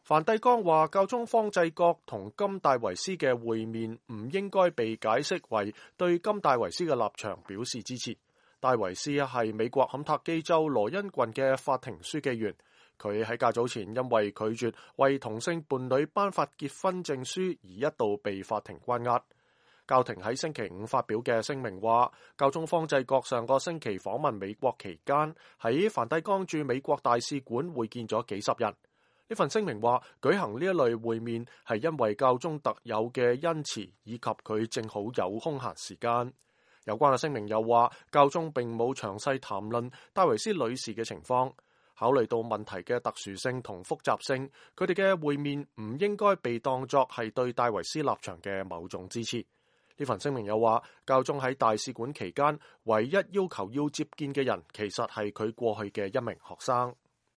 梵蒂岡話，教宗方濟各同金戴維斯嘅會面唔應該被解釋為對金戴維斯嘅立場表示支持。戴維斯係美國肯塔基州羅恩郡嘅法庭書記員，佢喺較早前因為拒絕為同性伴侶頒發結婚證書而一度被法庭關押。教廷喺星期五發表嘅聲明話，教宗方濟各上個星期訪問美國期間，喺梵蒂岡駐美國大使館會見咗幾十人。呢份聲明話，舉行呢一類會面係因為教宗特有嘅恩慈，以及佢正好有空閒時間。有關嘅聲明又話，教宗並冇詳細談論戴維斯女士嘅情況。考慮到問題嘅特殊性同複雜性，佢哋嘅會面唔應該被當作係對戴維斯立場嘅某種支持。呢份聲明又話，教宗喺大使館期間唯一要求要接見嘅人，其實係佢過去嘅一名學生。